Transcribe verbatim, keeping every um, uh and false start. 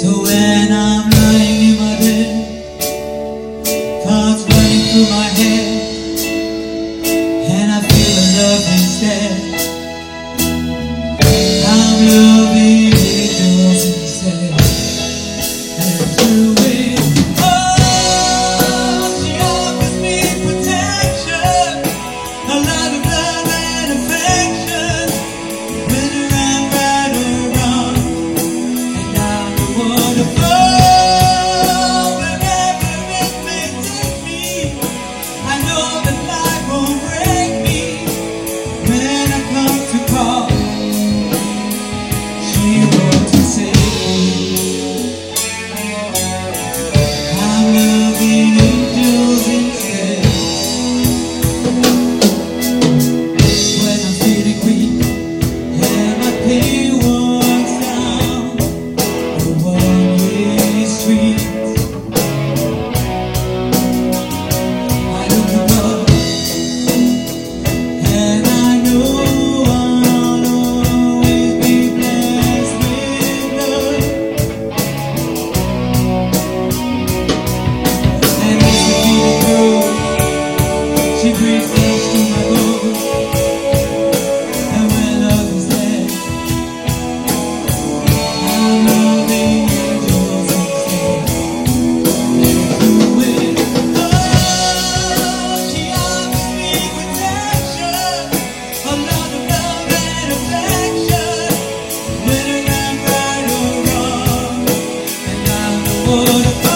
So when I'm lying in my bed, thoughts running through my head, and I feel a love instead. I'm loving angels instead. And through it, oh, she offers me protection, a lot of love and affection, whether I'm right or wrong. And I'm the one to go wherever it may take me. I know that life won't break me when I come to call. She wants to save me. I'm loving angels instead. When I'm feeling weak and my pain walks down the one-way street, I look above and I know I'll always be blessed with love. And as the feeling grows, she brings peace to my bones. And when love is there, I'm loving angels instead. And through it, oh, she offers me protection, a lot of love and affection, whether I'm right or wrong. And I'm the one to